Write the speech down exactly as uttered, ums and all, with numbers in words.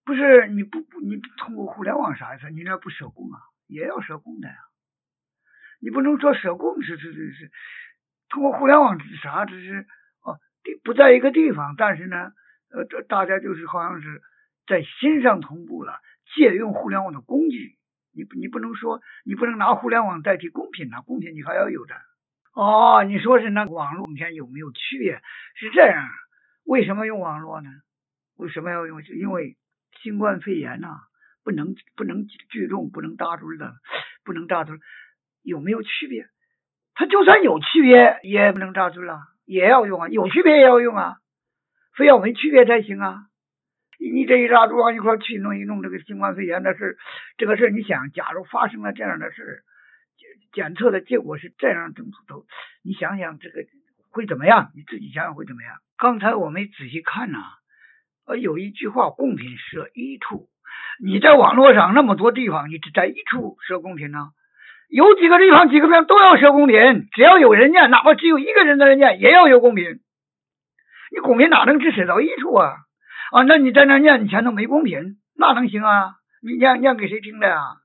不是你不你通过互联网啥意思？你那不社工啊，也要社工的呀。你不能说社工是是是是通过互联网是啥？只是哦不在一个地方，但是呢，呃，这大家就是好像是在心上同步了，借用互联网的工具。你你不能说你不能拿互联网代替公品呐、啊，公品你还要有的。哦，你说是那网络天有没有区别？是这样，为什么用网络呢？为什么要用？因为新冠肺炎呐、啊，不能不能聚众，不能大堆的，不能大堆，有没有区别？它就算有区别，也不能大堆了，也要用啊，有区别也要用啊，非要没区别才行啊。你这一大堆往一块去弄一弄这个新冠肺炎的事，这个事你想，假如发生了这样的事，检测的结果是这样，整头，你想想这个会怎么样？你自己想想会怎么样？刚才我没仔细看呐、啊，呃，有一句话，贡品设一处。你在网络上那么多地方，你只在一处设贡品呢？有几个地方、几个地方都要设贡品，只要有人念，哪怕只有一个人在那念，也要有贡品。你贡品哪能只设到一处啊？啊，那你在那念，你前头没贡品，那能行啊？你念念给谁听的呀？